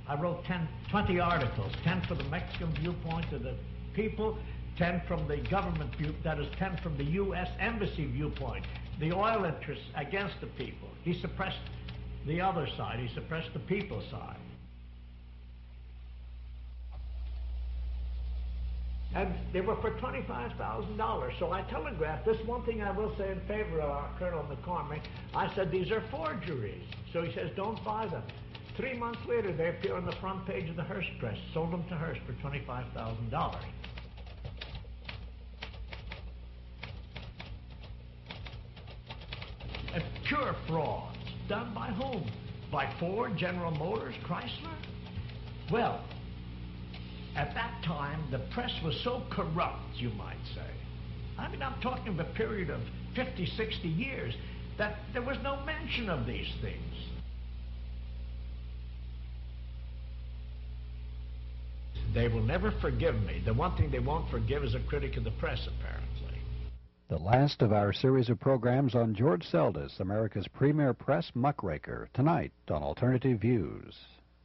I wrote 20 articles, 10 from the Mexican viewpoint of the people, 10 from the government view, that is 10 from the U.S. Embassy viewpoint, the oil interests against the people. He suppressed the other side, he suppressed the people's side. And they were for $25,000. So I telegraphed, this one thing I will say in favor of Colonel McCormick, I said, these are forgeries. So he says, don't buy them. 3 months later, they appear on the front page of the Hearst Press. Sold them to Hearst for $25,000. A pure fraud. Done by whom? By Ford, General Motors, Chrysler? Well, at that time, the press was so corrupt, you might say. I mean, I'm talking of a period of 50, 60 years, that there was no mention of these things. They will never forgive me. The one thing they won't forgive is a critic of the press, apparently. The last of our series of programs on George Seldes, America's premier press muckraker, tonight on Alternative Views.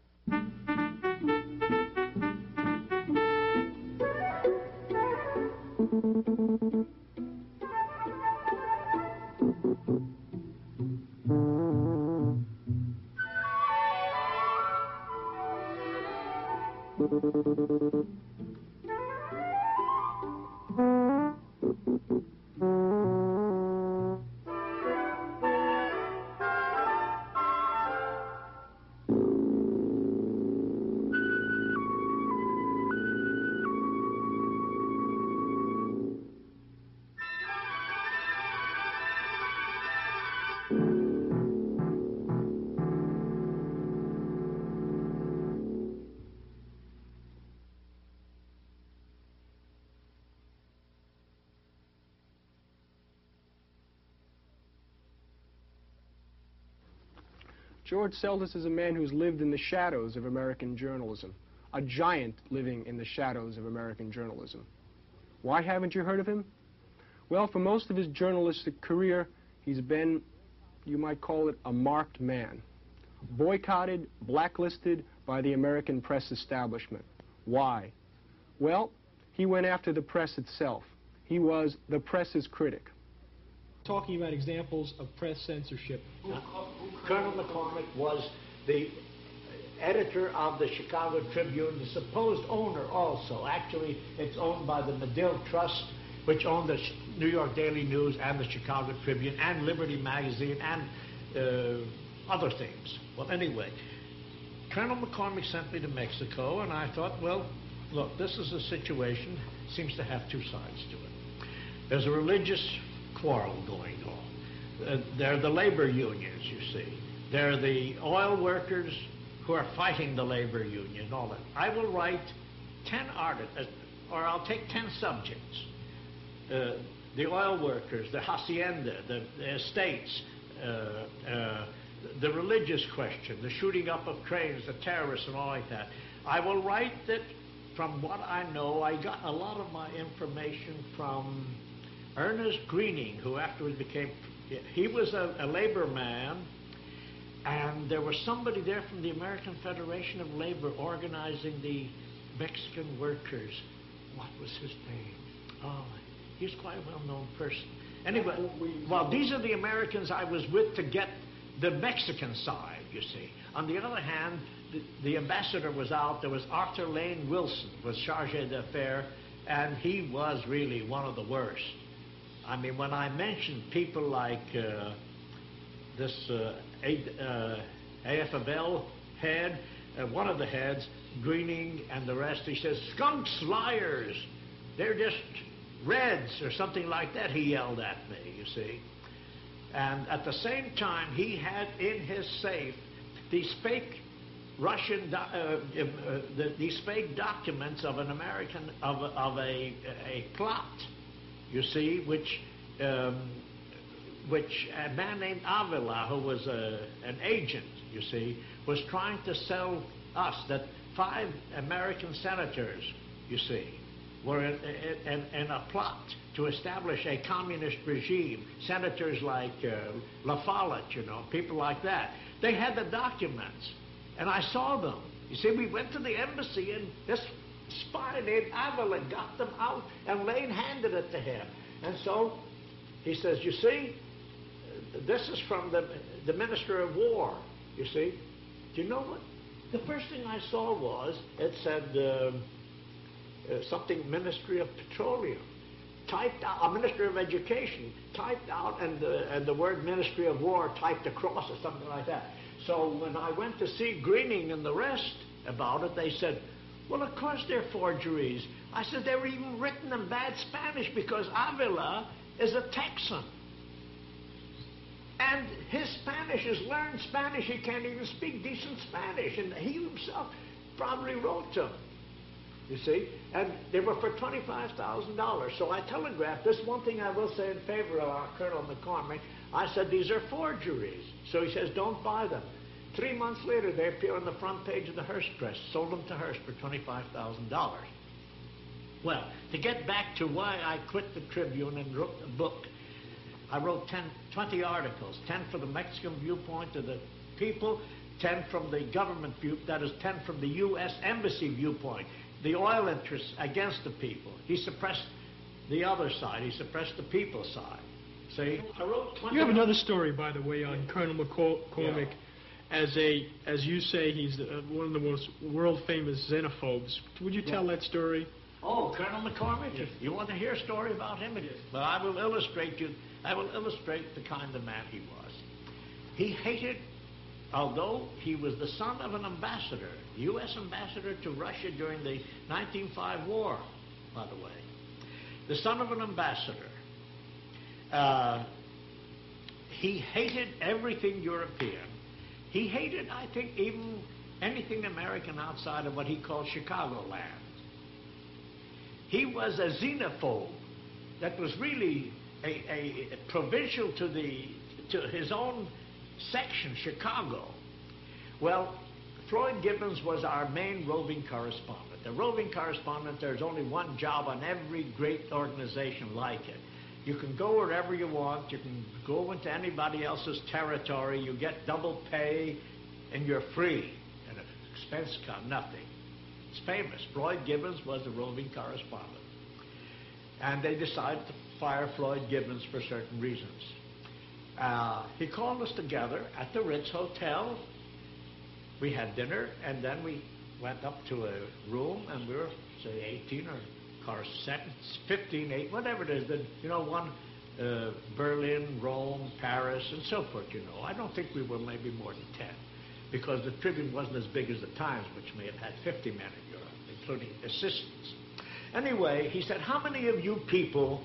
George Seldes is a man who's lived in the shadows of American journalism, a giant living in the shadows of American journalism. Why haven't you heard of him? Well, for most of his journalistic career, he's been, you might call it, a marked man. Boycotted, blacklisted by the American press establishment. Why? Well, he went after the press itself. He was the press's critic. Talking about examples of press censorship. Colonel McCormick was the editor of the Chicago Tribune, the supposed owner also. Actually, it's owned by the Medill Trust, which owned the New York Daily News and the Chicago Tribune and Liberty Magazine and other things. Well, anyway, Colonel McCormick sent me to Mexico, and I thought, well, look, this is a situation, seems to have two sides to it. There's a religious quarrel going on. They're the labor unions, you see. They're the oil workers who are fighting the labor union and all that. I will write 10 articles, or I'll take 10 subjects. The oil workers, the hacienda, the estates, the religious question, the shooting up of trains, the terrorists and all like that. I will write that from what I know, I got a lot of my information from Ernest Greening, who afterwards became, he was a labor man, and there was somebody there from the American Federation of Labor organizing the Mexican workers. What was his name? Oh, he's quite a well-known person. Anyway, well, these are the Americans I was with to get the Mexican side, you see. On the other hand, the ambassador was out. There was Arthur Lane Wilson, was chargé d'affaires, and he was really one of the worst. I mean, when I mentioned people like this AFL head, one of the heads, Greening and the rest, he says, "Skunks, liars, they're just Reds," or something like that, he yelled at me, you see. And at the same time, he had in his safe these fake Russian, these fake documents of an American, of a plot, you see, which a man named Avila, who was an agent, you see, was trying to sell us that 5 American senators, you see, were in a plot to establish a communist regime. Senators like La Follette, you know, people like that. They had the documents, and I saw them. You see, we went to the embassy, and this spy named Avila got them out, and Lane handed it to him. And so he says, you see, this is from the Minister of War, you see. Do you know what? The first thing I saw was, it said something Ministry of Petroleum. Typed out, a Ministry of Education, typed out, and the word Ministry of War typed across or something like that. So when I went to see Greening and the rest about it, they said, well, of course they're forgeries. I said, they were even written in bad Spanish because Avila is a Texan. And his Spanish is learned Spanish. He can't even speak decent Spanish. And he himself probably wrote them. You see, and they were for $25,000. So I telegraphed this. One thing I will say in favor of our Colonel McCormick, I said, these are forgeries. So he says, don't buy them. 3 months later, they appear on the front page of the Hearst Press. Sold them to Hearst for $25,000. Well, to get back to why I quit the Tribune and wrote a book, I wrote 20 articles, 10 from the Mexican viewpoint of the people, 10 from the government view, that is 10 from the U.S. Embassy viewpoint. The oil interests against the people. He suppressed the other side. He suppressed the people's side. See? I wrote 20... You have another story, by the way, on Colonel McCormick. Yeah. As you say, he's one of the most world-famous xenophobes. Would you tell that story? Oh, Colonel McCormick? Yes. You want to hear a story about him? Yes. Well, I will illustrate the kind of man he was. He hated, although he was the son of an ambassador, U.S. ambassador to Russia during the 1905 war, by the way. The son of an ambassador. He hated everything European. He hated, I think, even anything American outside of what he called Chicagoland. He was a xenophobe that was really a provincial to his own section, Chicago. Well, Floyd Gibbons was our main roving correspondent. The roving correspondent, there's only one job on every great organization like it. You can go wherever you want. You can go into anybody else's territory. You get double pay, and you're free. And expense come, nothing. It's famous. Floyd Gibbons was the roving correspondent. And they decided to fire Floyd Gibbons for certain reasons. He called us together at the Ritz Hotel. We had dinner, and then we went up to a room, and we were, say, 18 or 15, 8, whatever it is. One, Berlin, Rome, Paris, and so forth, I don't think we were maybe more than 10, because the Tribune wasn't as big as the Times, which may have had 50 men in Europe, including assistants. Anyway, he said, how many of you people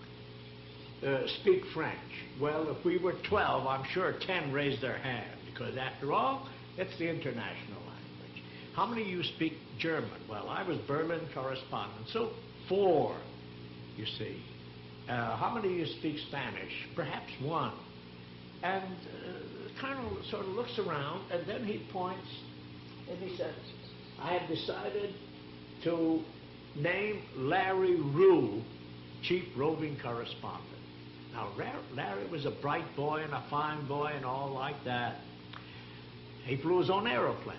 speak French? Well, if we were 12, I'm sure 10 raised their hand, because after all, it's the international language. How many of you speak German? Well, I was Berlin correspondent, so 4, you see. How many of you speak Spanish? Perhaps 1. And the colonel sort of looks around, and then he points, and he says, I have decided to name Larry Rue chief roving correspondent. Now, Larry was a bright boy and a fine boy and all like that. He flew his own aeroplane.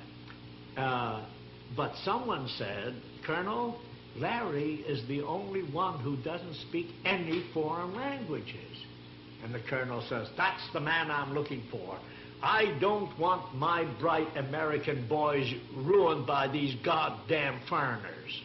But someone said, Colonel, Larry is the only one who doesn't speak any foreign languages. And the colonel says, that's the man I'm looking for. I don't want my bright American boys ruined by these goddamn foreigners.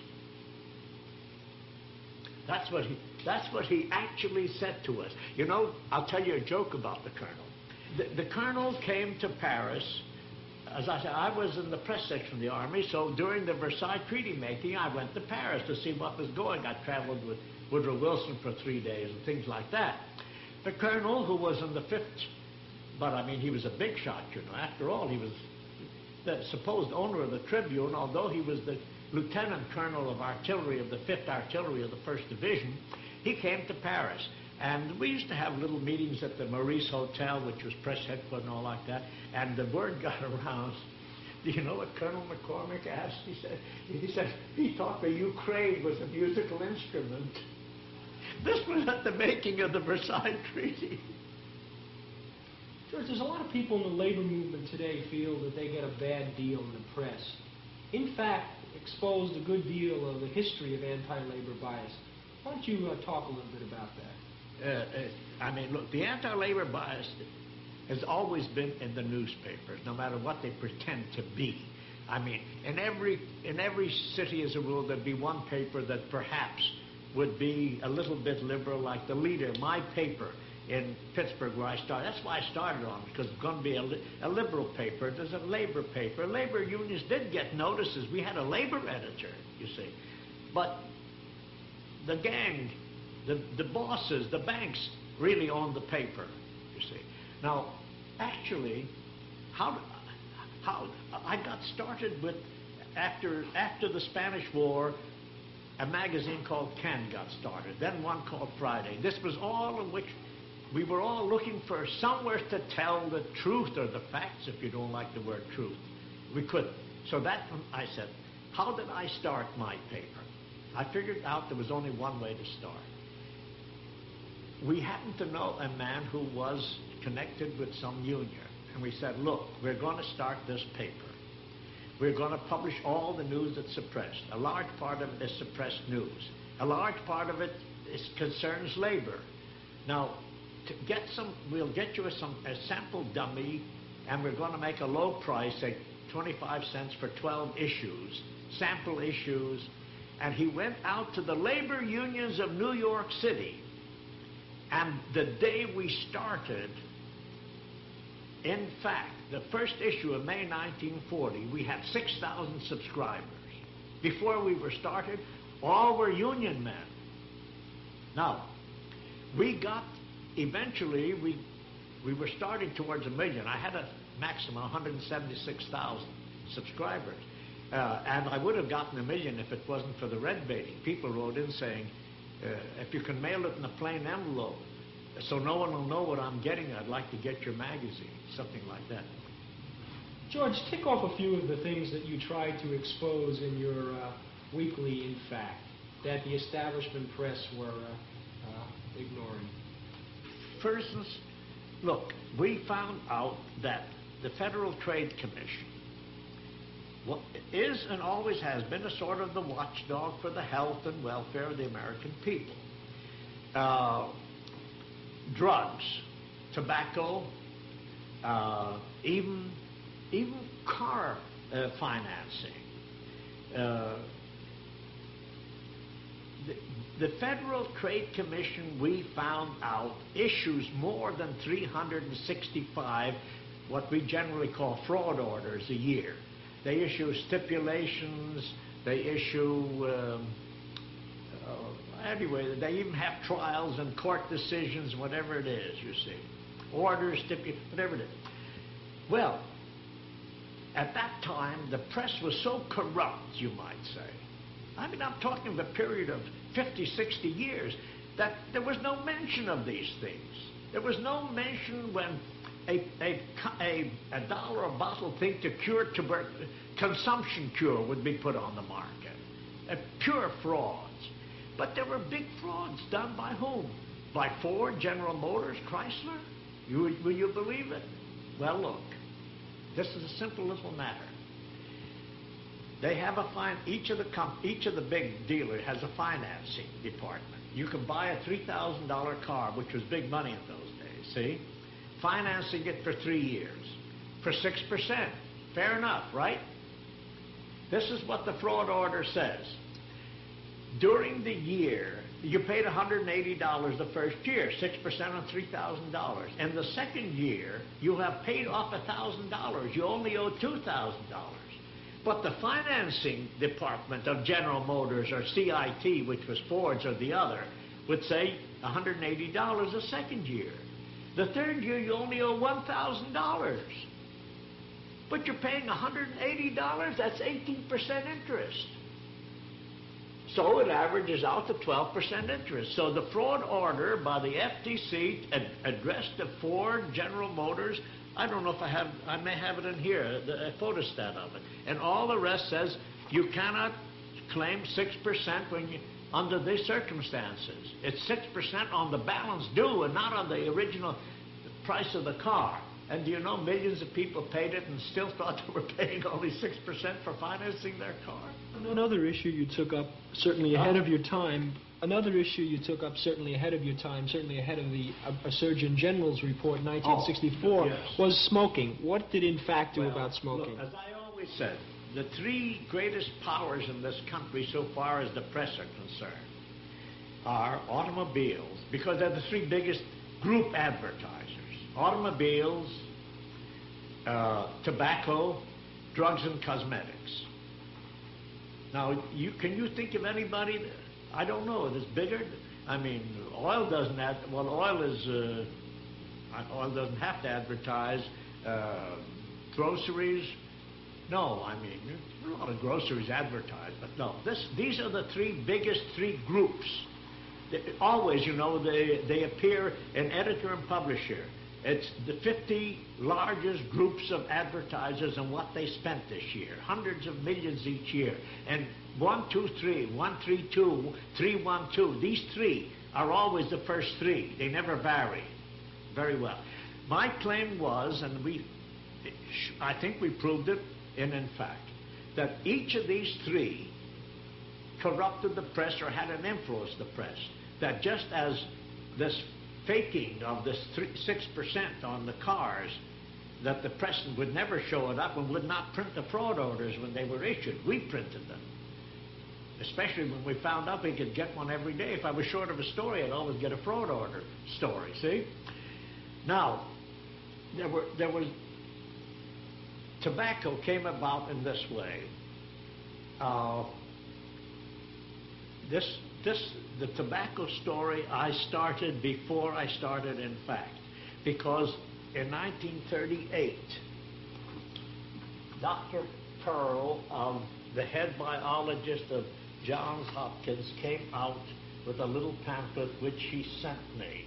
That's what he actually said to us. I'll tell you a joke about the colonel. The colonel came to Paris. As I said, I was in the press section of the Army, so during the Versailles Treaty making, I went to Paris to see what was going. I traveled with Woodrow Wilson for 3 days and things like that. The colonel, who was in the 5th, but I mean, he was a big shot, After all, he was the supposed owner of the Tribune, although he was the lieutenant colonel of artillery of the 5th Artillery of the 1st Division. He came to Paris. And we used to have little meetings at the Maurice Hotel, which was press headquarters and all like that. And the word got around. Do you know what Colonel McCormick asked? He said he thought the Ukraine was a musical instrument. This was at the making of the Versailles Treaty. George, there's a lot of people in the labor movement today feel that they get a bad deal in the press. in fact, exposed a good deal of the history of anti-labor bias. Why don't you talk a little bit about that? I mean, look, the anti-labor bias has always been in the newspapers, no matter what they pretend to be. I mean, in every city, as a rule, there'd be one paper that perhaps would be a little bit liberal, like the Leader, my paper in Pittsburgh, where I started. That's why I started on it, because it's going to be a liberal paper. There's a labor paper. Labor unions did get notices. We had a labor editor, you see. But the gang, the bosses, the banks really owned the paper, you see. Now, actually, how I got started with, after the Spanish War, a magazine called Ken got started, then one called Friday. This was all in which we were all looking for somewhere to tell the truth, or the facts, if you don't like the word truth. We couldn't. So that, I said, how did I start my paper? I figured out there was only one way to start. We happened to know a man who was connected with some union. And we said, look, we're going to start this paper. We're going to publish all the news that's suppressed. A large part of it is suppressed news. A large part of it concerns labor. Now, to get we'll get you a sample dummy, and we're going to make a low price, say 25 cents for 12 issues, sample issues. And he went out to the labor unions of New York City. And the day we started, in fact, the first issue of May 1940, we had 6,000 subscribers. Before we were started, all were union men. Now, we got, eventually, we were starting towards 1 million. I had a maximum 176,000 subscribers. And I would have gotten 1 million if it wasn't for the red baiting. People wrote in saying, if you can mail it in a plain envelope, so no one will know what I'm getting, I'd like to get your magazine, something like that. George, tick off a few of the things that you tried to expose in your weekly, in fact, that the establishment press were ignoring. For instance, look, we found out that the Federal Trade Commission is and always has been a sort of the watchdog for the health and welfare of the American people. Drugs, tobacco, even car financing. The Federal Trade Commission, we found out, issues more than 365 what we generally call fraud orders a year. They issue stipulations, they issue, anyway, they even have trials and court decisions, whatever it is, you see. Orders, whatever it is. Well, at that time, the press was so corrupt, you might say. I mean, I'm talking of a period of 50, 60 years, that there was no mention of these things. There was no mention when a dollar a bottle thing to cure consumption cure would be put on the market. Pure frauds. But there were big frauds done by whom? By Ford, General Motors, Chrysler? Will you believe it? Well, look, this is a simple little matter. They have each of the big dealers has a financing department. You can buy a $3,000 car, which was big money in those days, see? Financing it for 3 years, for 6%. Fair enough, right? This is what the fraud order says. During the year, you paid $180 the first year, 6% on $3,000. In the second year, you have paid off $1,000. You only owe $2,000. But the financing department of General Motors or CIT, which was Ford's or the other, would say $180 the second year. The third year, you only owe $1,000. But you're paying $180, that's 18% interest. So it averages out to 12% interest. So the fraud order by the FTC addressed to Ford, General Motors, I don't know if I may have it in here, a photostat of it. And all the rest says you cannot claim 6% when you, under these circumstances. It's 6% on the balance due and not on the original price of the car. And do you know millions of people paid it and still thought they were paying only 6% for financing their car? Another issue you took up, certainly ahead of your time, certainly ahead of the Surgeon General's report in 1964, yes. was smoking. What did in fact do about smoking? Look, as I always said, the three greatest powers in this country so far as the press are concerned are automobiles, because they're the three biggest group advertisers. Automobiles, tobacco, drugs and cosmetics. Now, can you think of anybody, I don't know, that's bigger? I mean, oil doesn't have, well, oil doesn't have to advertise. Groceries, no, I mean, a lot of groceries advertise, but no. These are the biggest three groups. Always, you know, they appear in editor and publisher. It's the 50 largest groups of advertisers and what they spent this year. Hundreds of millions each year. And 123, 132, 312, these three are always the first three. They never vary. Very well. My claim was, and I think we proved it in fact, that each of these three corrupted the press or had an influence the press. That just as this faking of this 6% on the cars, that the press would never show it up and would not print the fraud orders when they were issued. We printed them. Especially when we found out we could get one every day. If I was short of a story, I'd always get a fraud order story, see? Now, there was tobacco came about in this way. The tobacco story I started before I started in fact, because in 1938, Dr. Pearl, the head biologist of Johns Hopkins, came out with a little pamphlet which he sent me.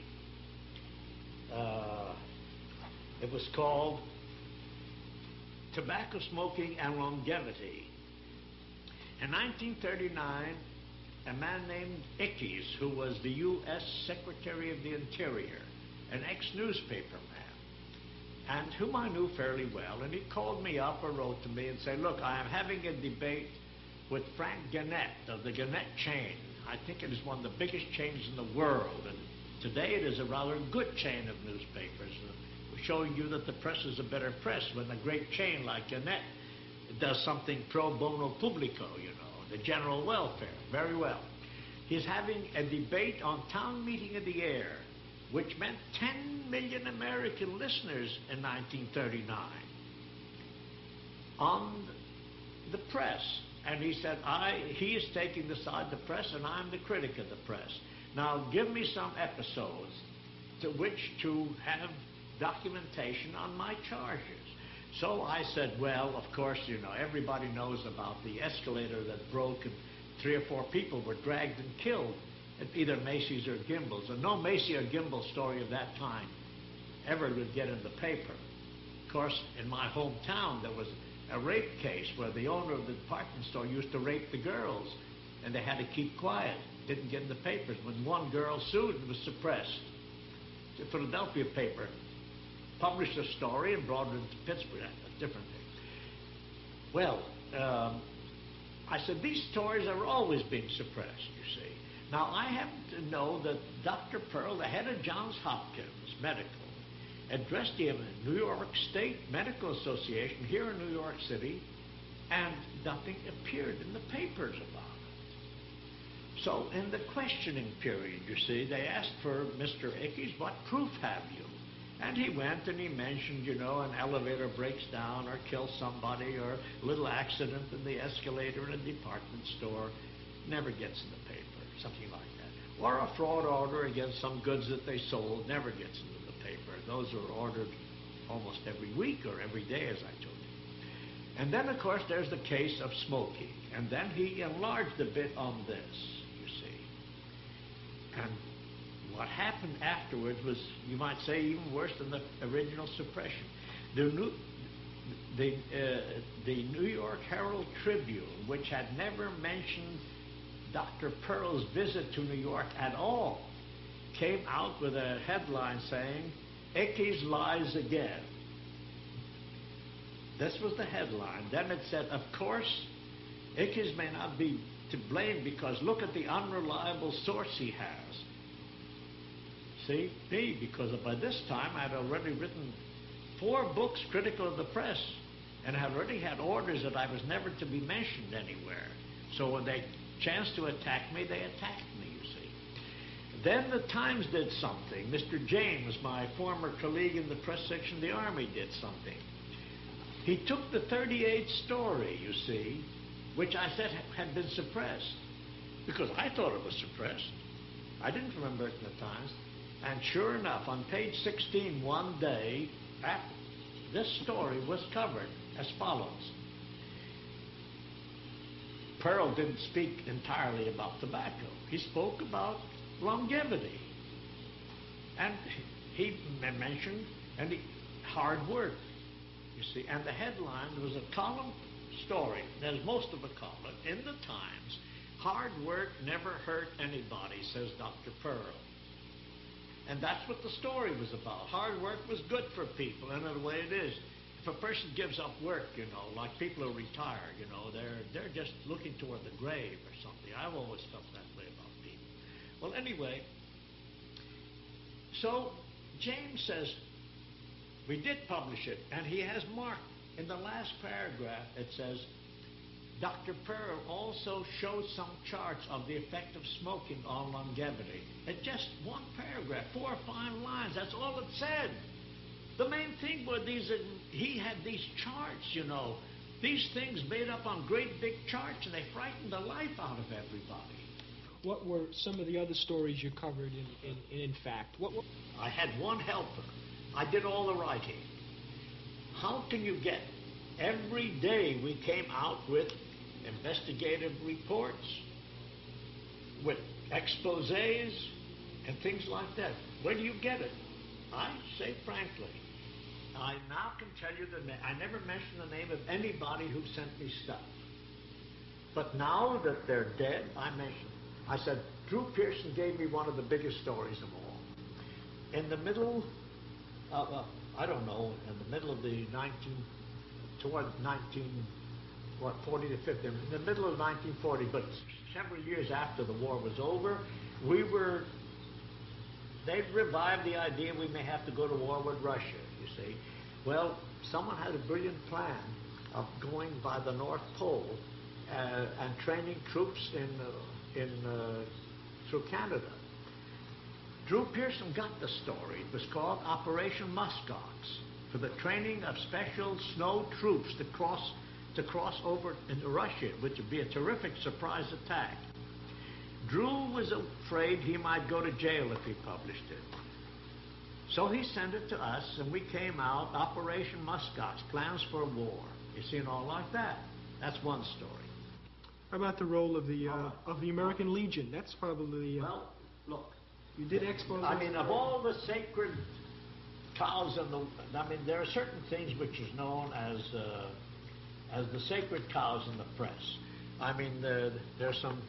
It was called Tobacco Smoking and Longevity. In 1939, a man named Ickes, who was the U.S. Secretary of the Interior, an ex-newspaper man, and whom I knew fairly well, and he called me up or wrote to me and said, look, I am having a debate with Frank Gannett of the Gannett chain. I think it is one of the biggest chains in the world, and today it is a rather good chain of newspapers, showing you that the press is a better press when a great chain like Gannett does something pro bono publico, you know, the general welfare. Very well. He's having a debate on Town Meeting of the Air, which meant 10 million American listeners in 1939, on the press. And he said, he is taking the side of the press and I'm the critic of the press. Now give me some episodes to which to have documentation on my charges. So I said, well, of course, you know, everybody knows about the escalator that broke and 3 or 4 people were dragged and killed at either Macy's or Gimbel's. And no Macy or Gimbel story of that kind ever would get in the paper. Of course, in my hometown, there was a rape case where the owner of the department store used to rape the girls, and they had to keep quiet. Didn't get in the papers. When one girl sued, it was suppressed. The Philadelphia paper published a story and brought it into Pittsburgh, a different thing. Well, I said, these stories are always being suppressed, you see. Now, I happen to know that Dr. Pearl, the head of Johns Hopkins Medical, addressed the New York State Medical Association here in New York City, and nothing appeared in the papers about it. So in the questioning period, you see, they asked for Mr. Ickes, what proof have you? And he went and he mentioned, you know, an elevator breaks down or kills somebody, or a little accident in the escalator in a department store, never gets in the paper, something like that. Or a fraud order against some goods that they sold, never gets into the paper. Those are ordered almost every week or every day, as I told you. And then, of course, there's the case of smoking. And then he enlarged a bit on this, you see. And what happened afterwards was, you might say, even worse than the original suppression. The New York Herald Tribune, which had never mentioned Dr. Pearl's visit to New York at all, came out with a headline saying, Ickes lies again. This was the headline. Then it said, of course, Ickes may not be to blame because look at the unreliable source he has. See, me, because by this time I'd already written 4 books critical of the press and had already had orders that I was never to be mentioned anywhere. So when they chanced to attack me, they attacked me, you see. Then the Times did something. Mr. James, my former colleague in the press section of the Army, did something. He took the 38th story, you see, which I said had been suppressed, because I thought it was suppressed. I didn't remember it in the Times. And sure enough, on page 16 one day, this story was covered as follows. Pearl didn't speak entirely about tobacco. He spoke about longevity. And he mentioned hard work, you see. And the headline was a column story, as most of a column, in the Times. Hard work never hurt anybody, says Dr. Pearl. And that's what the story was about. Hard work was good for people, and in a way it is. If a person gives up work, you know, like people who retire, you know, they're just looking toward the grave or something. I've always felt that way about people. Well, anyway, so James says, we did publish it, and he has marked in the last paragraph, it says, Dr. Pearl also showed some charts of the effect of smoking on longevity. It's just one paragraph, 4 or 5 lines. That's all it said. The main thing were he had these charts, you know, these things made up on great big charts, and they frightened the life out of everybody. What were some of the other stories you covered in fact? I had one helper. I did all the writing. How can you get? Every day we came out with investigative reports, with exposés and things like that. Where do you get it? I say frankly, I now can tell you the name. I never mentioned the name of anybody who sent me stuff. But now that they're dead, I mention. I said, Drew Pearson gave me one of the biggest stories of all. In the middle, I don't know, in the middle of the 40 to 50, in the middle of 1940, but several years after the war was over, they revived the idea we may have to go to war with Russia, you see. Well, someone had a brilliant plan of going by the North Pole and training troops through Canada. Drew Pearson got the story. It was called Operation Muskox, for the training of special snow troops to cross over into Russia, which would be a terrific surprise attack. Drew was afraid he might go to jail if he published it. So he sent it to us, and we came out, Operation Muskox, Plans for War. You see, and all like that. That's one story. How about the role of the American Legion? That's probably... Well, look. You did expose... I mean, of all the sacred cows in the... I mean, there are certain things which is known as the sacred cows in the press. I mean, there's some...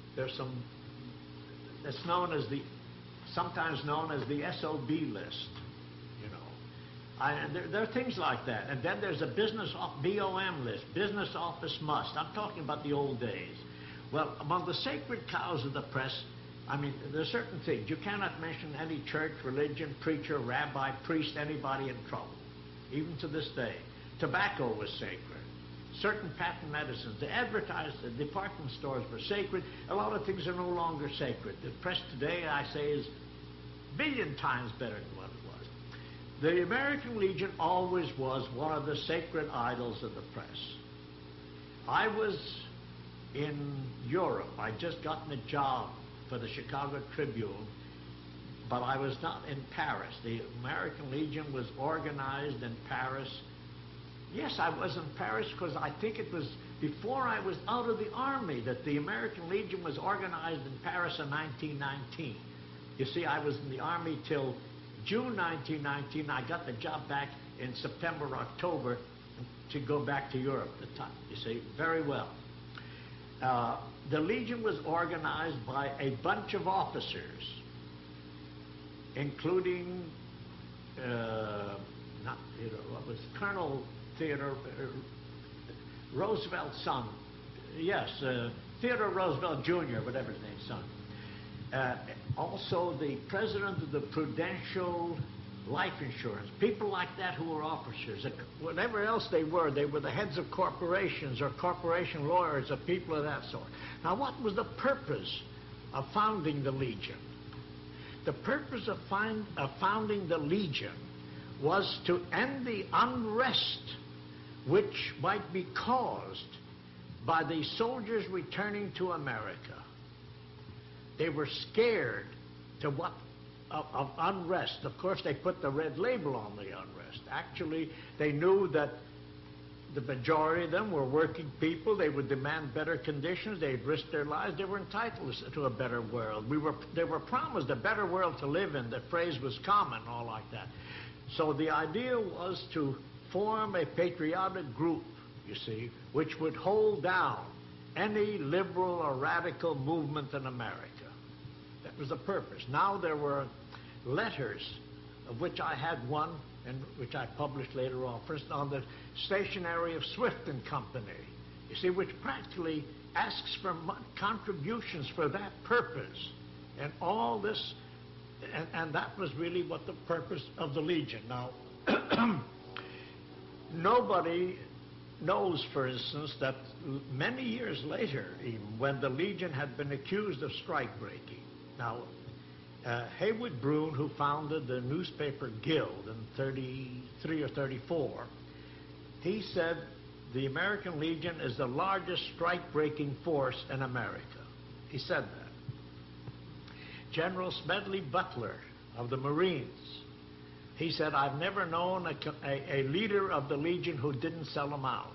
It's known as sometimes known as the SOB list, you know. And there are things like that. And then there's a BOM list, business office must. I'm talking about the old days. Well, among the sacred cows of the press, I mean, there are certain things. You cannot mention any church, religion, preacher, rabbi, priest, anybody in trouble, even to this day. Tobacco was sacred. Certain patent medicines, the department stores were sacred. A lot of things are no longer sacred. The press today, I say, is a billion times better than what it was. The American Legion always was one of the sacred idols of the press. I was in Europe. I'd just gotten a job for the Chicago Tribune, but I was not in Paris. The American Legion was organized in Paris. Yes, I was in Paris because I think it was before I was out of the Army that the American Legion was organized in Paris in 1919. You see, I was in the Army till June 1919. I got the job back in September, October to go back to Europe at the time. You see, very well. The Legion was organized by a bunch of officers, including what was Colonel Theodore Roosevelt's son. Yes, Theodore Roosevelt Jr., whatever his name, son. Also the president of the Prudential Life Insurance, people like that who were officers, whatever else they were the heads of corporations or corporation lawyers or people of that sort. Now, what was the purpose of founding the Legion? The purpose of founding the Legion was to end the unrest which might be caused by the soldiers returning to America. They were scared of unrest. Of course, they put the red label on the unrest. Actually, they knew that the majority of them were working people. They would demand better conditions. They'd risk their lives. They were entitled to a better world. They were promised a better world to live in. The phrase was common, all like that. So the idea was to form a patriotic group, you see, which would hold down any liberal or radical movement in America. That was the purpose. Now there were letters, of which I had one, and which I published later on, first on the stationery of Swift and Company, you see, which practically asks for contributions for that purpose. And all this, and that was really what the purpose of the Legion. Now, nobody knows, for instance, that many years later, even when the Legion had been accused of strike breaking. Now, Haywood Broun, who founded the newspaper Guild in 33 or 34, he said the American Legion is the largest strike-breaking force in America. He said that. General Smedley Butler of the Marines, he said, I've never known a leader of the Legion who didn't sell them out.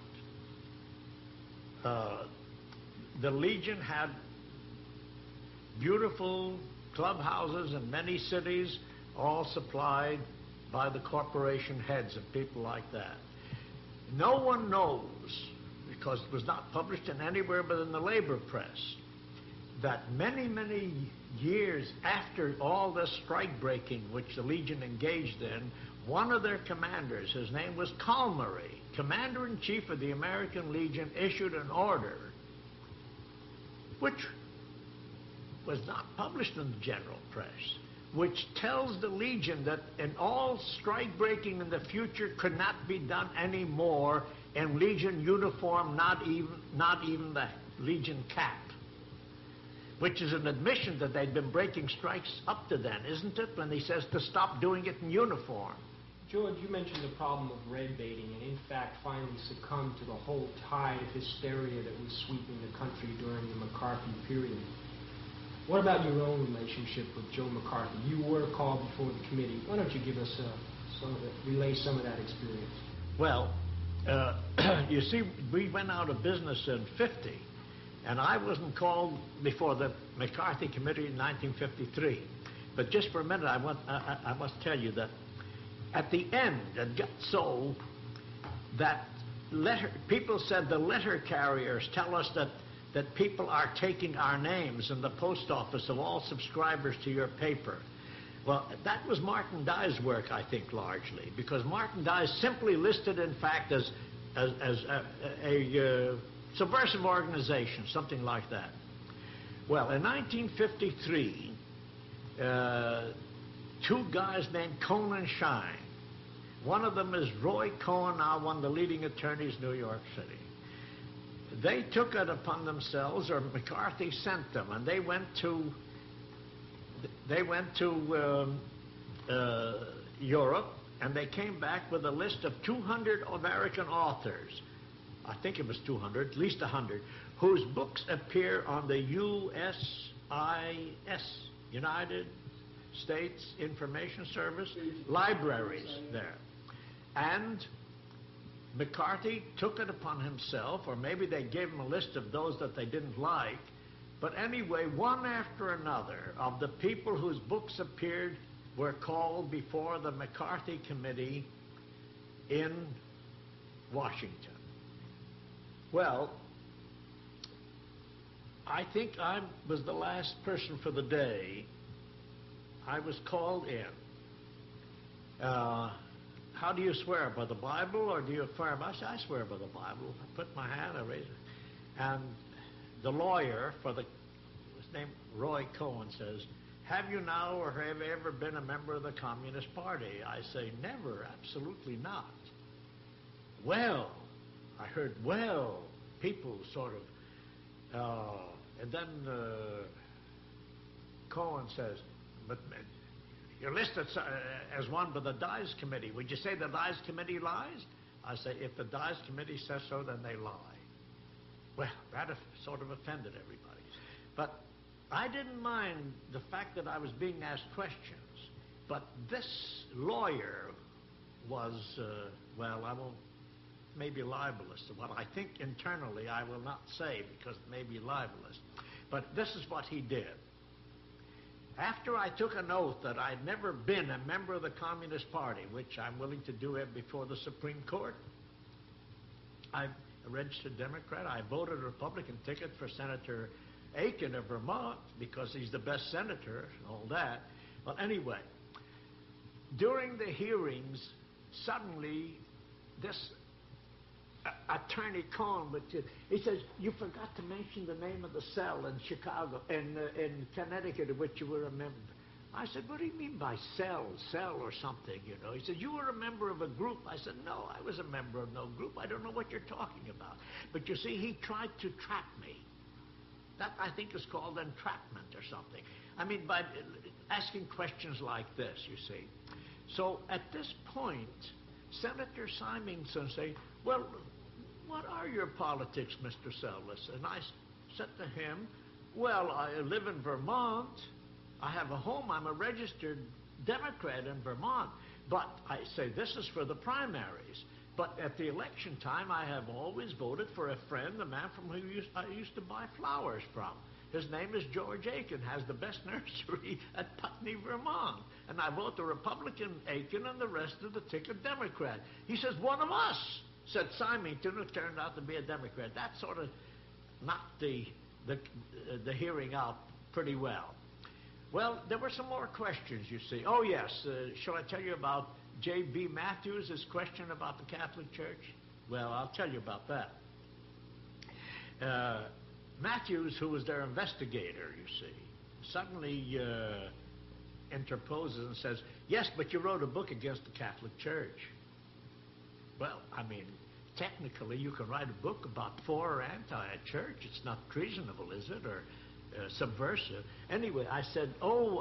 The Legion had beautiful clubhouses in many cities, all supplied by the corporation heads and people like that. No one knows, because it was not published in anywhere but in the labor press, that many, many years after all this strike breaking which the Legion engaged in, one of their commanders, his name was Colmery, commander-in-chief of the American Legion, issued an order which was not published in the general press, which tells the Legion that in all strike breaking in the future could not be done anymore in Legion uniform, not even the Legion cap, which is an admission that they'd been breaking strikes up to then, isn't it, when he says to stop doing it in uniform. George, you mentioned the problem of red baiting, and in fact finally succumbed to the whole tide of hysteria that was sweeping the country during the McCarthy period. What about your own relationship with Joe McCarthy? You were called before the committee. Why don't you give us relay some of that experience? Well, you see, we went out of business in '50, and I wasn't called before the McCarthy committee in 1953. But just for a minute, I must tell you that at the end, it got so that people said the letter carriers tell us that people are taking our names in the post office of all subscribers to your paper. Well, that was Martin Dye's work, I think, largely, because Martin Dye simply listed, in fact, as a subversive organization, something like that. Well, in 1953, two guys named Cohn and Shine, one of them is Roy Cohn, now one of the leading attorneys in New York City. They took it upon themselves, or McCarthy sent them, and they went to Europe, and they came back with a list of 200 American authors. I think it was 200, at least 100, whose books appear on the USIS, United States Information Service, libraries there. And McCarthy took it upon himself, or maybe they gave him a list of those that they didn't like, but anyway, one after another of the people whose books appeared were called before the McCarthy Committee in Washington. Well, I think I was the last person for the day. I was called in. how do you swear? By the Bible, or do you affirm? I said, I swear by the Bible. I put my hand, I raised it. And the lawyer for the, his name Roy Cohen, says, have you now or have you ever been a member of the Communist Party? I say, never, absolutely not. Well, I heard, well, people sort of, and then Cohen says, but you're listed as one by the Dies Committee. Would you say the Dies Committee lies? I say, if the Dies Committee says so, then they lie. Well, that sort of offended everybody. But I didn't mind the fact that I was being asked questions. But this lawyer was, well, I won't, maybe libelous. What I think internally I will not say because it may be libelous. But this is what he did. After I took an oath that I'd never been a member of the Communist Party, which I'm willing to do before the Supreme Court, I'm a registered Democrat. I voted a Republican ticket for Senator Aiken of Vermont because he's the best senator and all that. Well, anyway, during the hearings, suddenly this Attorney Cohen, he says, you forgot to mention the name of the cell in Chicago, in Connecticut, of which you were a member. I said, what do you mean by cell or something, you know? He said, you were a member of a group. I said, no, I was a member of no group. I don't know what you're talking about. But you see, he tried to trap me. That, I think, is called entrapment or something. I mean, by asking questions like this, you see. So at this point, Senator Symington said, well, what are your politics, Mr. Seldes? And I said to him, well, I live in Vermont. I have a home. I'm a registered Democrat in Vermont. But I say this is for the primaries. But at the election time, I have always voted for a friend, the man from whom I used to buy flowers from. His name is George Aiken, has the best nursery at Putney, Vermont. And I vote the Republican Aiken and the rest of the ticket Democrat. He says, one of us, said Symington, who turned out to be a Democrat. That sort of knocked the hearing out pretty well. Well, there were some more questions, you see. Oh, yes. Shall I tell you about J.B. Matthews' question about the Catholic Church? Well, I'll tell you about that. Matthews, who was their investigator, you see, suddenly interposes and says, yes, but you wrote a book against the Catholic Church. Well, I mean, technically you can write a book about for or anti a church. It's not treasonable, is it, or subversive? Anyway, I said,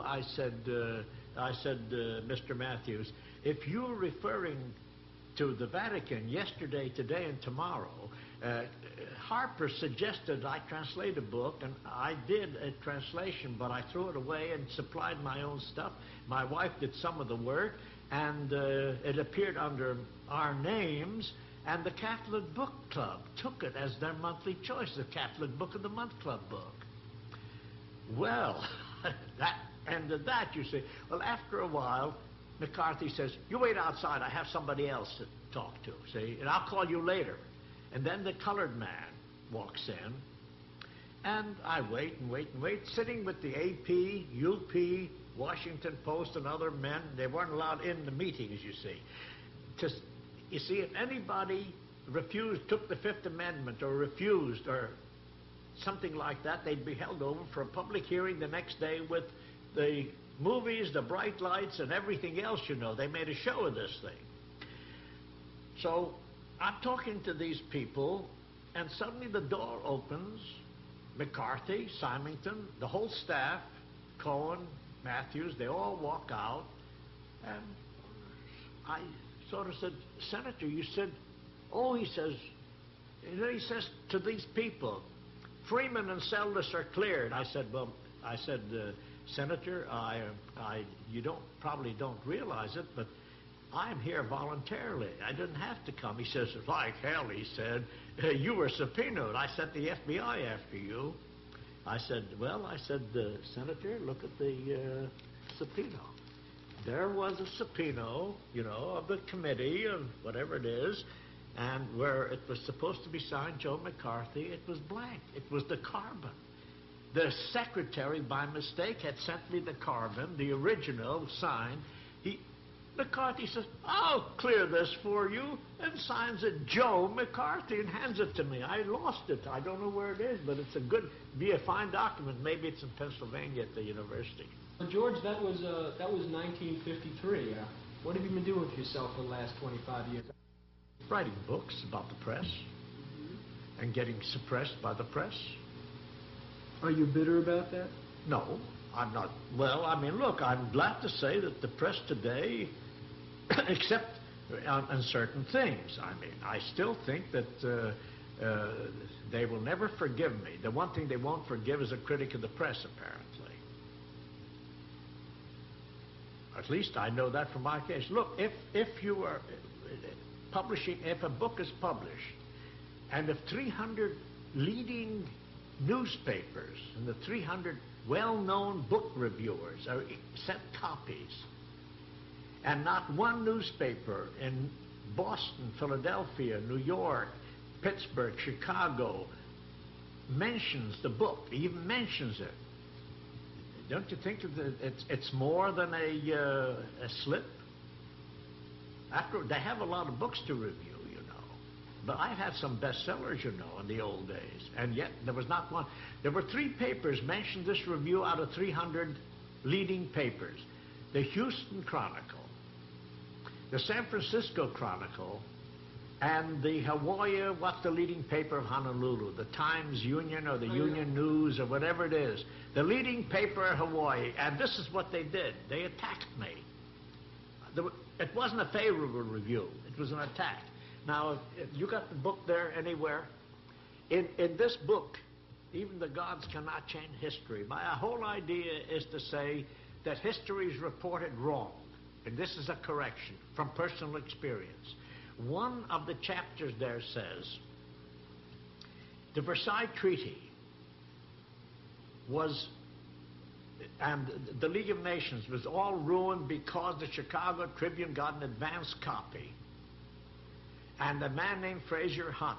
Mr. Matthews, if you're referring to the Vatican yesterday, today, and tomorrow, Harper suggested I translate a book, and I did a translation, but I threw it away and supplied my own stuff. My wife did some of the work, and it appeared under our names, and the Catholic Book Club took it as their monthly choice, the Catholic Book of the Month Club book. Well, that ended that, you see. Well, after a while, McCarthy says, you wait outside, I have somebody else to talk to, see, and I'll call you later. And then the colored man walks in, and I wait and wait and wait, sitting with the AP, UP, Washington Post, and other men. They weren't allowed in the meetings, you see. You see, if anybody refused, took the Fifth Amendment, or refused, or something like that, they'd be held over for a public hearing the next day with the movies, the bright lights, and everything else, you know. They made a show of this thing. So I'm talking to these people, and suddenly the door opens. McCarthy, Symington, the whole staff, Cohen, Matthews, they all walk out. And I sort of said, Senator, you said, oh, he says to these people, Freeman and Seldes are cleared. I said, well, Senator, you probably don't realize it, but I'm here voluntarily. I didn't have to come. He says, like hell, he said, you were subpoenaed. I sent the FBI after you. I said, Senator, look at the subpoena. There was a subpoena, you know, of the committee of whatever it is, and where it was supposed to be signed Joe McCarthy, it was blank. It was the carbon. The secretary, by mistake, had sent me the carbon, the original signed. McCarthy says, I'll clear this for you, and signs it Joe McCarthy and hands it to me. I lost it. I don't know where it is, but it's be a fine document. Maybe it's in Pennsylvania at the university. Well, George, that was 1953. What have you been doing with yourself for the last 25 years? Writing books about the press and getting suppressed by the press. Are you bitter about that? No, I'm not. Well, I mean, look, I'm glad to say that the press today, except on certain things, I mean, I still think that they will never forgive me. The one thing they won't forgive is a critic of the press, apparently. At least I know that from my case. Look, if you are publishing, if a book is published, and if 300 leading newspapers and the 300 well-known book reviewers are sent copies, and not one newspaper in Boston, Philadelphia, New York, Pittsburgh, Chicago mentions the book, even mentions it, don't you think that it's more than a slip? After they have a lot of books to review, you know. But I've had some bestsellers, you know, in the old days, and yet there was not one. There were 3 papers mentioned this review out of 300 leading papers: the Houston Chronicle, the San Francisco Chronicle, and the Hawaii, what's the leading paper of Honolulu? The Times Union or the Union News or whatever it is. The leading paper of Hawaii. And this is what they did. They attacked me. It wasn't a favorable review. It was an attack. Now, you got the book there anywhere? In this book, even the gods cannot change history. My whole idea is to say that history is reported wrong. And this is a correction from personal experience. One of the chapters there says, the Versailles Treaty was, and the League of Nations was all ruined because the Chicago Tribune got an advance copy. And a man named Fraser Hunt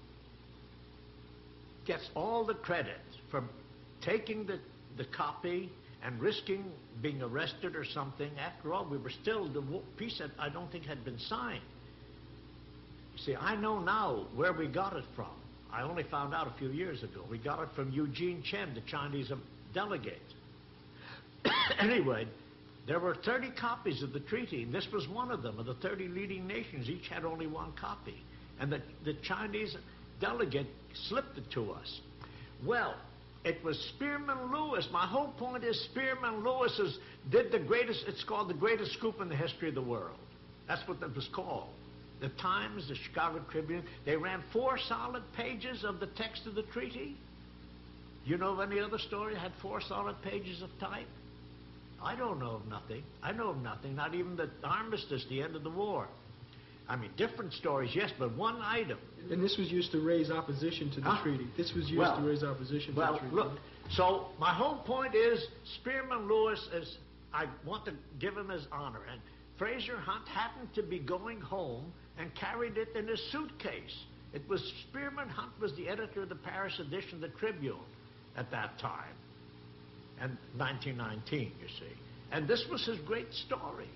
gets all the credit for taking the copy and risking being arrested or something. After all, we were still, the peace I don't think had been signed. See, I know now where we got it from. I only found out a few years ago. We got it from Eugene Chen, the Chinese delegate. Anyway, there were 30 copies of the treaty, and this was one of them. Of the 30 leading nations, each had only one copy. And the Chinese delegate slipped it to us. Well, it was Spearman Lewis. My whole point is Spearman Lewis did the greatest, it's called the greatest scoop in the history of the world. That's what it was called. The Times, the Chicago Tribune, they ran 4 solid pages of the text of the treaty. You know of any other story that had 4 solid pages of type? I don't know of nothing. I know of nothing, not even the armistice, the end of the war. I mean, different stories, yes, but one item. And this was used to raise opposition to the treaty. This was used to raise opposition to the treaty. Well, look, so my whole point is Spearman Lewis is, I want to give him his honor, and Fraser Hunt happened to be going home and carried it in his suitcase. It was Spearman Hunt was the editor of the Paris edition of the Tribune at that time, and 1919, you see. And this was his great story.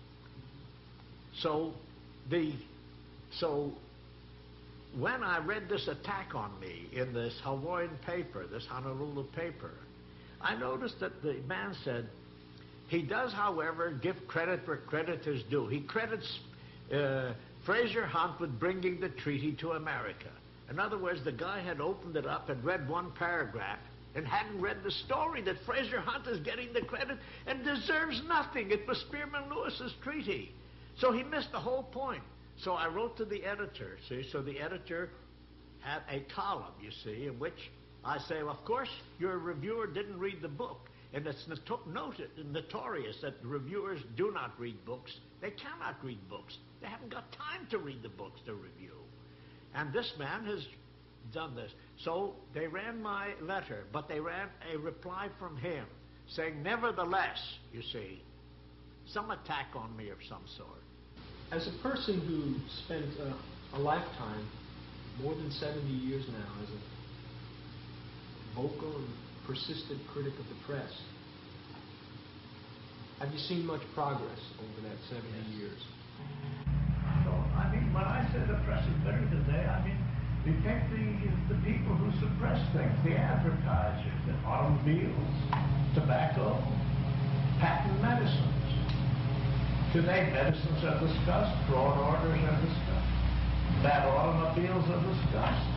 So when I read this attack on me in this Hawaiian paper, this Honolulu paper, I noticed that the man said, he does, however, give credit where credit is due. He credits Fraser Hunt with bringing the treaty to America. In other words, the guy had opened it up and read one paragraph and hadn't read the story that Fraser Hunt is getting the credit and deserves nothing. It was Spearman Lewis's treaty. So he missed the whole point. So I wrote to the editor, see, so the editor had a column, you see, in which I say, well, of course, your reviewer didn't read the book. And it's notorious that reviewers do not read books. They cannot read books. They haven't got time to read the books to review. And this man has done this. So they ran my letter, but they ran a reply from him saying, nevertheless, you see, some attack on me of some sort. As a person who spent a lifetime, more than 70 years now, as a vocal and persistent critic of the press, Have you seen much progress over that 70 years? So, I mean, when I say the press is better today, I mean, you take the people who suppress things, the advertisers, the automobiles, tobacco, patent medicines. Today, medicines are discussed, fraud orders are discussed, bad automobiles are discussed,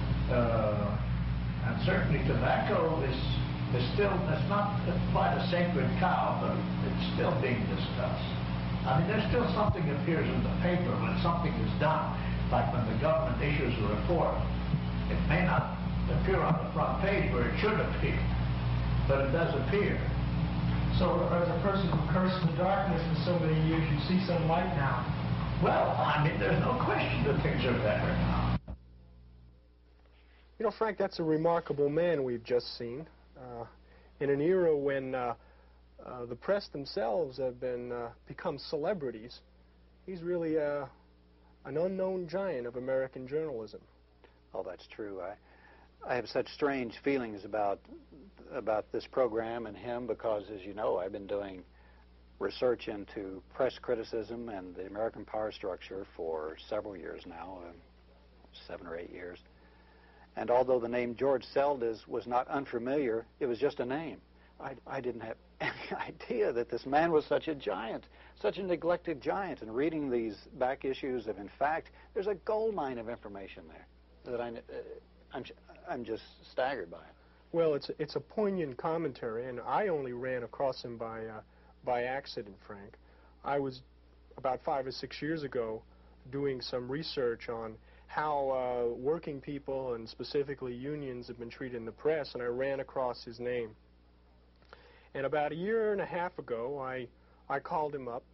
and certainly tobacco is still, it's not quite a sacred cow, but it's still being discussed. I mean, there's still something that appears in the paper when something is done, like when the government issues a report. It may not appear on the front page where it should appear, but it does appear. So as a person who cursed the darkness for so many years, you see some light now. Well, I mean, there's no question that things are better now. You know, Frank, that's a remarkable man we've just seen. In an era when the press themselves have become celebrities, he's really an unknown giant of American journalism. Oh, that's true. I have such strange feelings about this program and him because, as you know, I've been doing research into press criticism and the American power structure for several years now, 7 or 8 years. And although the name George Seldes was not unfamiliar, it was just a name. I didn't have any idea that this man was such a giant, such a neglected giant. And reading these back issues of In Fact, there's a goldmine of information there that I'm just staggered by it. Well, it's a poignant commentary, and I only ran across him by accident, Frank. I was about 5 or 6 years ago doing some research on how working people and specifically unions have been treated in the press, and I ran across his name. And about 1.5 years ago, I called him up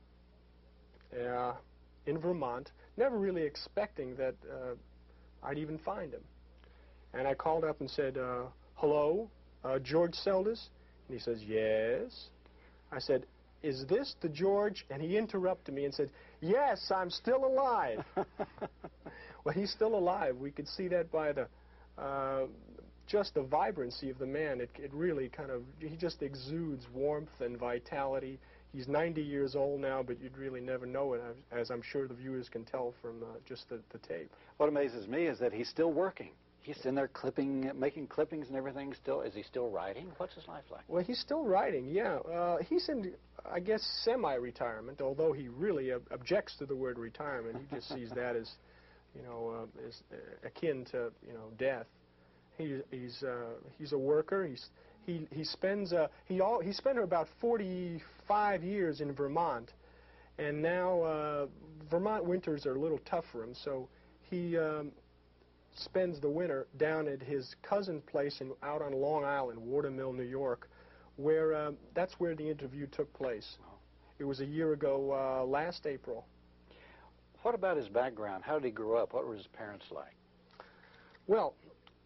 in Vermont, never really expecting that I'd even find him. And I called up and said, hello, George Seldes? And he says, yes. I said, is this the George? And he interrupted me and said, yes, I'm still alive. Well, he's still alive. We could see that by just the vibrancy of the man. It really he just exudes warmth and vitality. He's 90 years old now, but you'd really never know it, as I'm sure the viewers can tell from just the tape. What amazes me is that he's still working. He's in there making clippings and everything still. Is he still writing? What's his life like? Well, he's still writing, yeah. He's in, I guess, semi-retirement, although he really objects to the word retirement. He just sees that as, as akin to, death. He's a worker. He spent about 45 years in Vermont, and now Vermont winters are a little tough for him, so he spends the winter down at his cousin's place out on Long Island, Watermill, New York, where that's where the interview took place. It was 1 year ago, last April. What about his background? How did he grow up? What were his parents like? Well,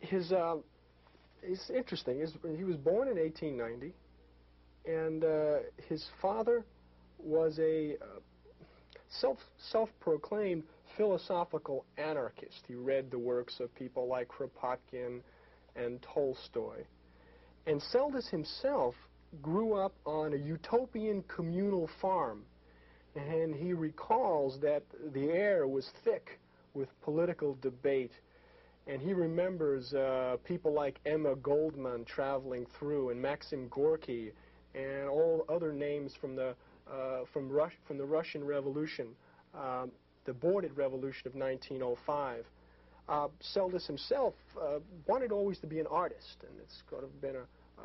it's interesting. He was born in 1890, and his father was a self-proclaimed philosophical anarchist. He read the works of people like Kropotkin and Tolstoy. And Seldes himself grew up on a utopian communal farm, and he recalls that the air was thick with political debate. And he remembers people like Emma Goldman traveling through, and Maxim Gorky, and all other names from the Russian Revolution, the aborted revolution of 1905. Seldes himself wanted always to be an artist, and it's sort of been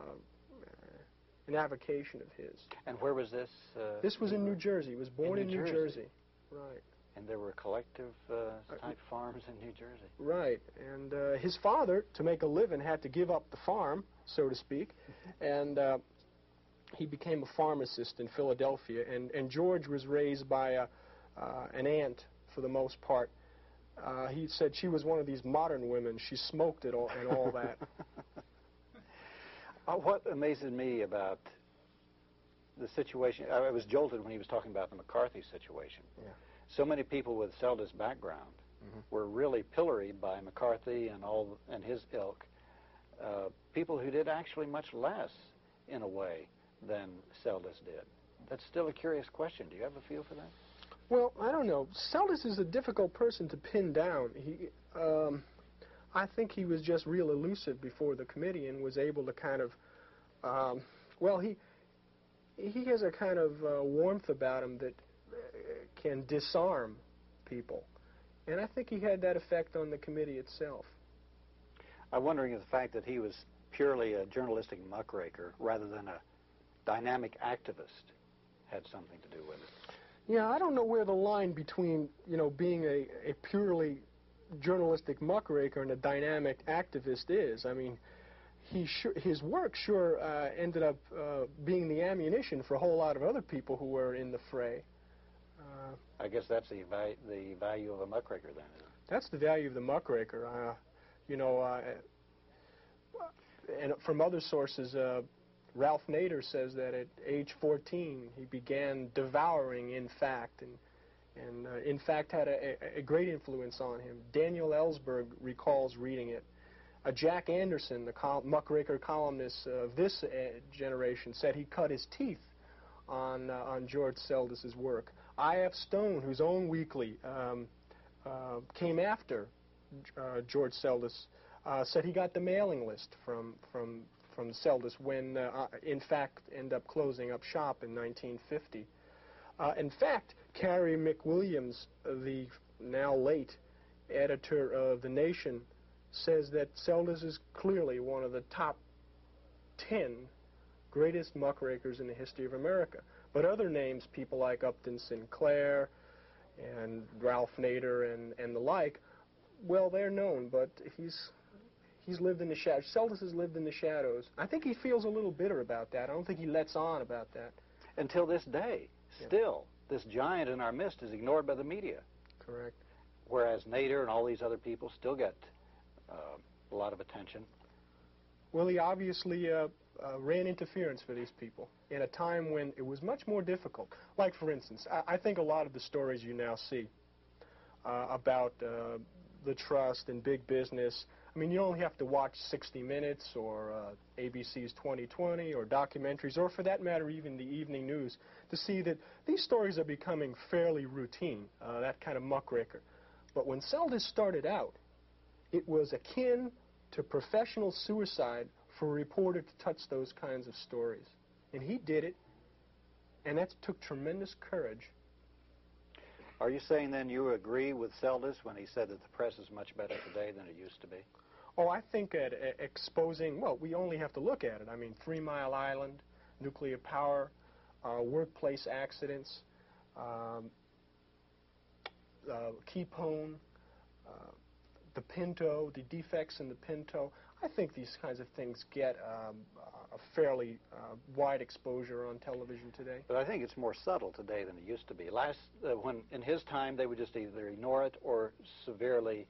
an avocation of his. And where was this? This was in New Jersey. He was born in New Jersey. Right. And there were collective type farms in New Jersey. Right. And his father, to make a living, had to give up the farm, so to speak, and he became a pharmacist in Philadelphia. And George was raised by an aunt, for the most part. He said she was one of these modern women. She smoked it all and all that. What amazes me about the situation, I was jolted when he was talking about the McCarthy situation. Yeah. So many people with Seldes' background were really pilloried by McCarthy and his ilk. People who did actually much less, in a way, than Seldes did. That's still a curious question. Do you have a feel for that? Well, I don't know. Seldes is a difficult person to pin down. I think he was just real elusive before the committee and was able to kind of, well, he has a kind of warmth about him that can disarm people. And I think he had that effect on the committee itself. I'm wondering if the fact that he was purely a journalistic muckraker rather than a dynamic activist had something to do with it. Yeah, I don't know where the line between, being a purely journalistic muckraker and a dynamic activist is. I mean, his work sure ended up being the ammunition for a whole lot of other people who were in the fray. I guess that's the value of a muckraker then, isn't it? That's the value of the muckraker. And from other sources, Ralph Nader says that at age 14 he began devouring In Fact, and In Fact had a great influence on him. Daniel Ellsberg recalls reading it. Jack Anderson, the muckraker columnist of this generation, said he cut his teeth on George Seldes's work. I.F. Stone, whose own weekly came after George Seldes, said he got the mailing list from Seldes when, In Fact, ended up closing up shop in 1950. In fact, Carrie McWilliams, the now late editor of The Nation, says that Seldes is clearly one of the top 10 greatest muckrakers in the history of America. But other names, people like Upton Sinclair and Ralph Nader and the like, well, they're known, but he's lived in the shadows. Seldes has lived in the shadows. I think he feels a little bitter about that. I don't think he lets on about that. Until this day, still, this giant in our midst is ignored by the media. Correct. Whereas Nader and all these other people still get a lot of attention. Well, he obviously ran interference for these people in a time when it was much more difficult. Like, for instance, I think a lot of the stories you now see about the trust and big business, I mean, you only have to watch 60 Minutes or ABC's 2020 or documentaries, or for that matter, even the evening news, to see that these stories are becoming fairly routine, that kind of muckraker. But when Seldes started out, it was akin to professional suicide for a reporter to touch those kinds of stories. And he did it, and that took tremendous courage. Are you saying then you agree with Seldes when he said that the press is much better today than it used to be? Oh, I think that exposing, well, we only have to look at it. I mean, 3 Mile Island, nuclear power, workplace accidents, Keepone, the Pinto, the defects in the Pinto. I think these kinds of things get a fairly wide exposure on television today. But I think it's more subtle today than it used to be. When in his time, they would just either ignore it or severely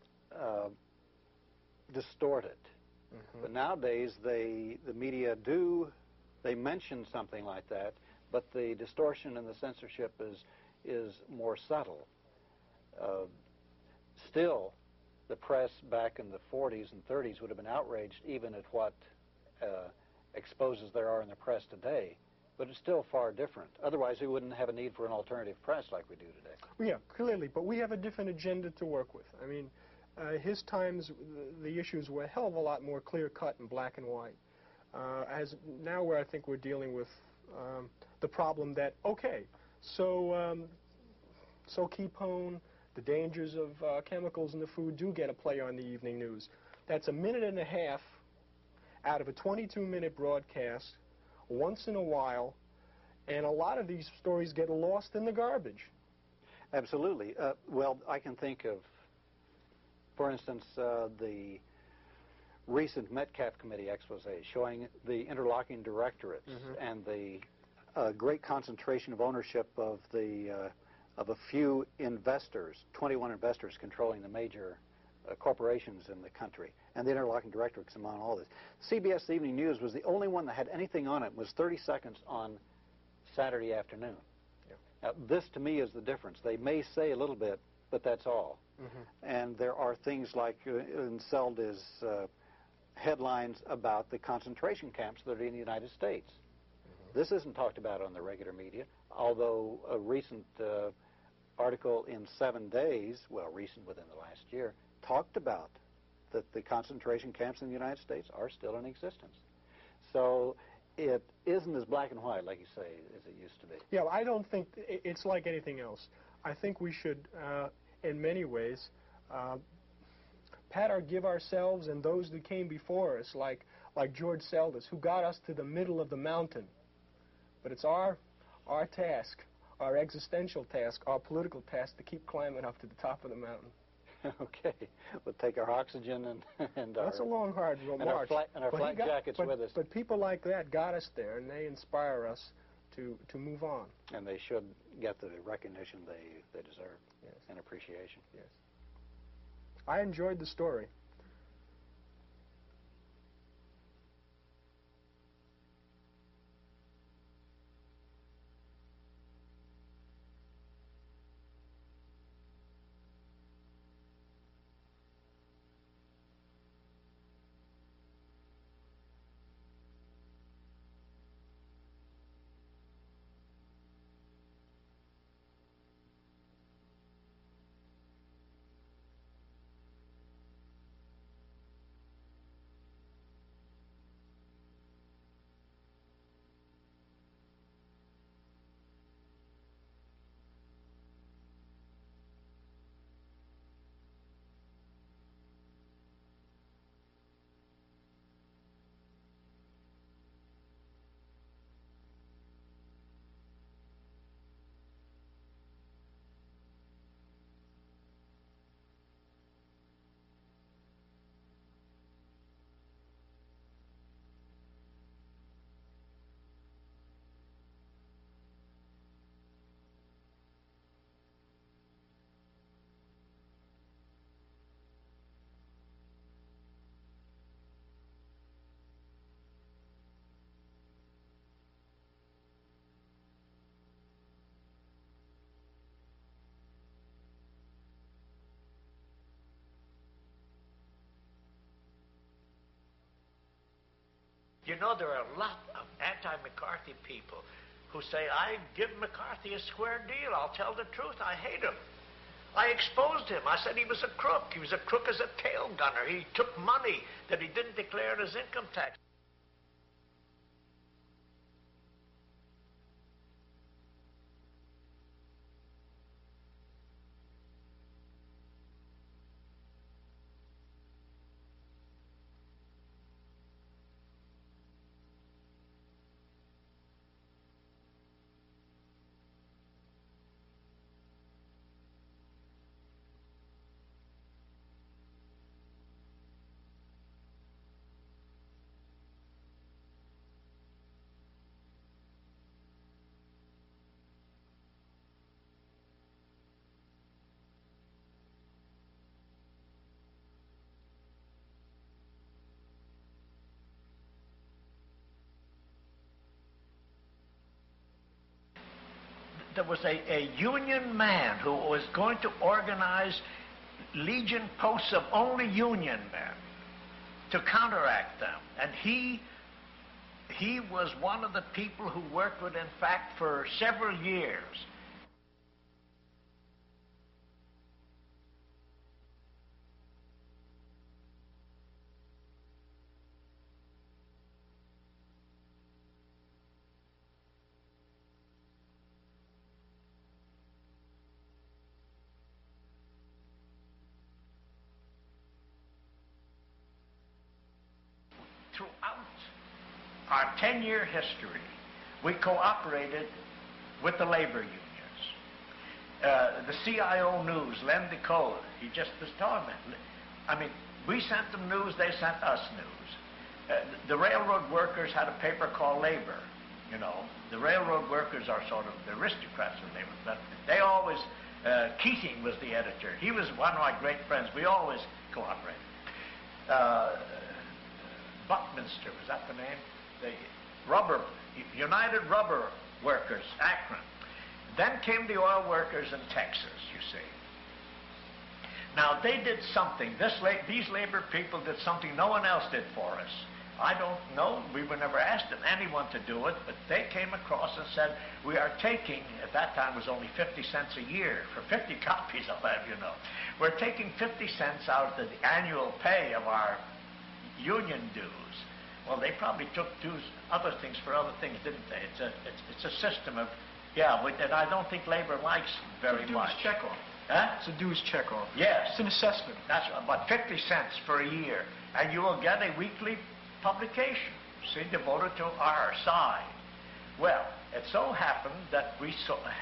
distort it. Mm-hmm. But nowadays, the media they mention something like that, but the distortion and the censorship is more subtle. Still, the press back in the 40s and 30s would have been outraged even at what exposes there are in the press today, but it's still far different. Otherwise, we wouldn't have a need for an alternative press like we do today. Yeah, clearly, but we have a different agenda to work with. I mean, his times, the issues were a hell of a lot more clear-cut and black and white. As now where I think we're dealing with the problem that, okay, so Keepone, the dangers of chemicals in the food do get a play on the evening news. That's a minute and a half out of a 22-minute broadcast once in a while, and a lot of these stories get lost in the garbage. Absolutely. Well, I can think of, for instance, the recent Metcalf Committee expose showing the interlocking directorates and the great concentration of ownership of a few investors, 21 investors controlling the major corporations in the country, and the interlocking directorates among all this. CBS Evening News was the only one that had anything on it. It was 30 seconds on Saturday afternoon. Yeah. Now, this to me is the difference. They may say a little bit, but that's all. And there are things like in Seldes' headlines about the concentration camps that are in the United States. This isn't talked about on the regular media, although a recent article in 7 Days, well, recent within the last year, talked about that the concentration camps in the United States are still in existence. So it isn't as black and white, like you say, as it used to be. Yeah, I don't think it's like anything else. I think we should, in many ways, give ourselves and those that came before us, like George Seldes, who got us to the middle of the mountain. But it's our task, our existential task, our political task, to keep climbing up to the top of the mountain. Okay, we'll take our oxygen and That's a long, hard march. And our flight jackets with us. But people like that got us there, and they inspire us to move on. And they should get the recognition they deserve. Yes. And appreciation. Yes. I enjoyed the story. You know, there are a lot of anti-McCarthy people who say, I give McCarthy a square deal. I'll tell the truth. I hate him. I exposed him. I said he was a crook. He was a crook as a tail gunner. He took money that he didn't declare in his income tax. There was a union man who was going to organize legion posts of only union men to counteract them. And he was one of the people who worked with, in fact, for several years. Throughout our 10-year history, we cooperated with the labor unions. The CIO News, Len DeCole, he just was telling me. I mean, we sent them news, they sent us news. The railroad workers had a paper called Labor, you know. The railroad workers are sort of the aristocrats of labor, but they always, Keating was the editor. He was one of my great friends. We always cooperated. Buckminster, was that the name? The United Rubber Workers, Akron. Then came the oil workers in Texas, you see. Now, they did something. These labor people did something no one else did for us. I don't know, we were never asked anyone to do it, but they came across and said, we are taking, at that time it was only 50 cents a year, for 50 copies I'll have you know. We're taking 50 cents out of the annual pay of our union dues. Well, they probably took dues, other things for other things, didn't they? It's a system of, yeah, and I don't think labor likes very much. It's a dues check-off. Huh? It's a dues check-off. Yes. It's an assessment. That's about 50 cents for a year, and you will get a weekly publication, see, devoted to our side. Well, it so happened that we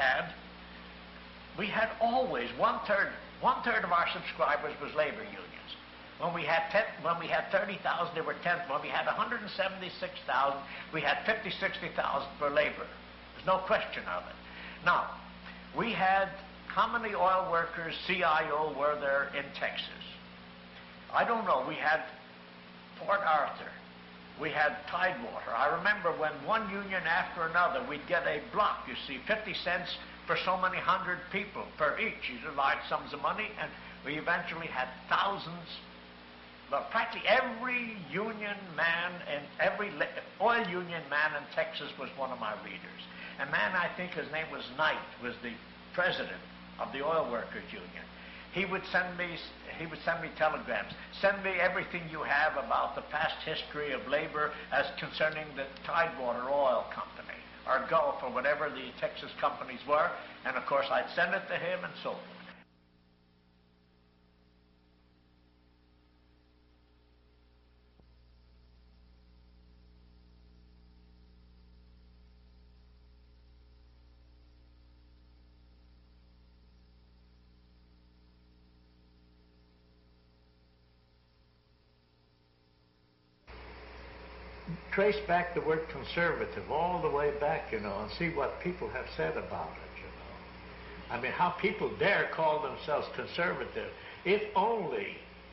had always one-third of our subscribers was labor unions. When we had 30,000, there were 10. When we had 176,000, we had 50, 60,000 for labor. There's no question of it. Now, we had, how many oil workers, CIO, were there in Texas? I don't know. We had Port Arthur. We had Tidewater. I remember when one union after another, we'd get a block, you see, 50 cents for so many hundred people per each. These are large sums of money, and we eventually had thousands. But practically every union man and every oil union man in Texas was one of my readers. A man, I think his name was Knight, was the president of the Oil Workers Union. He would send me telegrams. Send me everything you have about the past history of labor as concerning the Tidewater Oil Company, or Gulf, or whatever the Texas companies were. And of course, I'd send it to him and so forth. Trace back the word conservative all the way back, you know, and see what people have said about it, you know. I mean, how people dare call themselves conservative. If only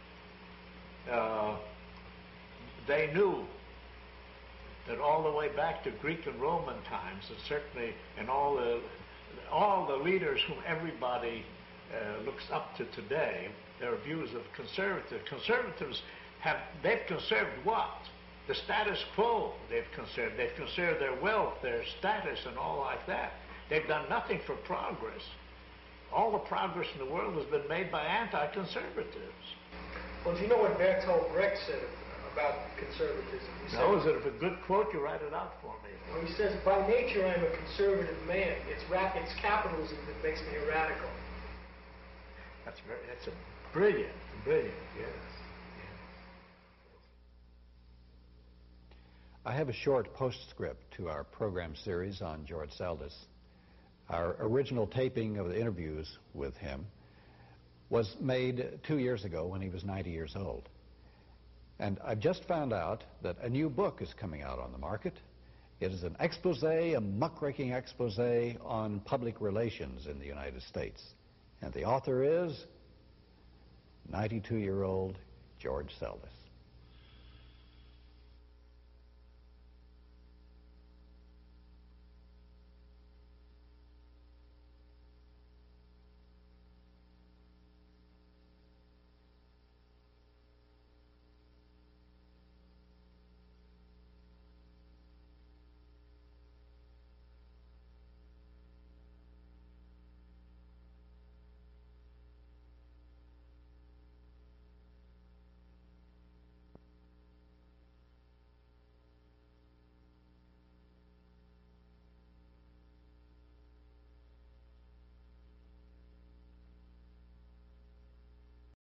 they knew that all the way back to Greek and Roman times, and certainly in all the leaders whom everybody looks up to today, their views of conservatives they've conserved what? The status quo they've conserved. They've conserved their wealth, their status, and all like that. They've done nothing for progress. All the progress in the world has been made by anti-conservatives. Well, do you know what Bertolt Brecht said about conservatism? No, is it a good quote? You write it out for me. Well, he says, by nature I'm a conservative man. It's capitalism that makes me a radical. That's a brilliant, yes. I have a short postscript to our program series on George Seldes. Our original taping of the interviews with him was made 2 years ago when he was 90 years old. And I've just found out that a new book is coming out on the market. It is an expose, a muckraking expose on public relations in the United States. And the author is 92-year-old George Seldes.